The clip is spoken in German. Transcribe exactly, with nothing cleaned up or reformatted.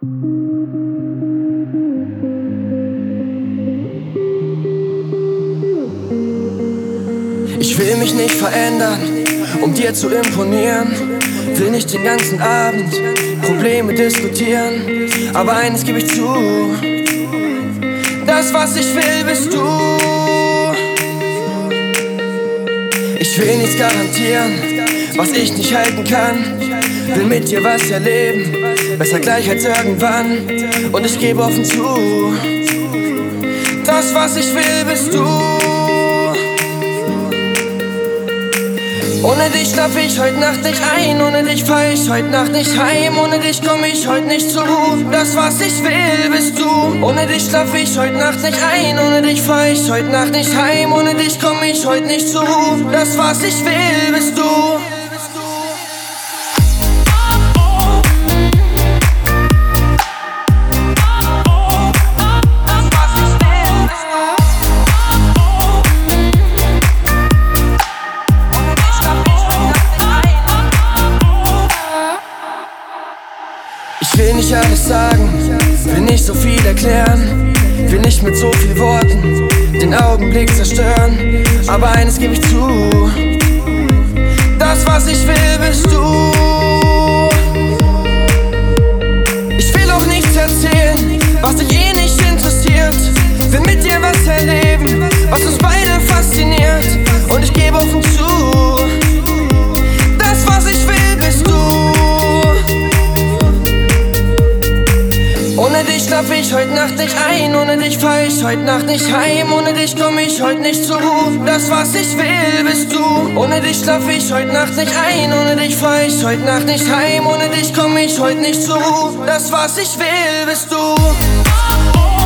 Ich will mich nicht verändern, um dir zu imponieren. Will nicht den ganzen Abend Probleme diskutieren. Aber eines gebe ich zu: das, was ich will, bist du. Ich will nichts garantieren, was ich nicht halten kann. Will mit dir was erleben, besser gleich als irgendwann. Und ich gebe offen zu: das, was ich will, bist du. Ohne dich schlaf ich heute Nacht nicht ein, ohne dich fahr ich heute Nacht nicht heim, ohne dich komm ich heute nicht zur Ruhe. Das, was ich will, bist du. Ohne dich schlaf ich heute Nacht nicht ein, ohne dich fahr ich heute Nacht nicht heim, ohne dich komm ich heute nicht zur Ruhe. Das, was ich will, bist du. Ich will nicht alles sagen, will nicht so viel erklären, will nicht mit so viel Worten den Augenblick zerstören. Aber eines gebe ich zu: das, was ich will, bist du. Ich will auch nichts erzählen, was dich eh nicht interessiert. Will mit dir was erleben, was uns beide fasziniert. Und ich gebe offen zu: das, was ich will, bist du. Ohne dich schlaf ich heute Nacht nicht ein, ohne dich fahr ich heute Nacht nicht heim, ohne dich komm ich heute nicht zur Ruhe. Das, was ich will, bist du. Ohne dich schlaf ich heute Nacht nicht ein, ohne dich fahr ich heute Nacht nicht heim, ohne dich komm ich heute nicht zur Ruhe. Das, was ich will, bist du.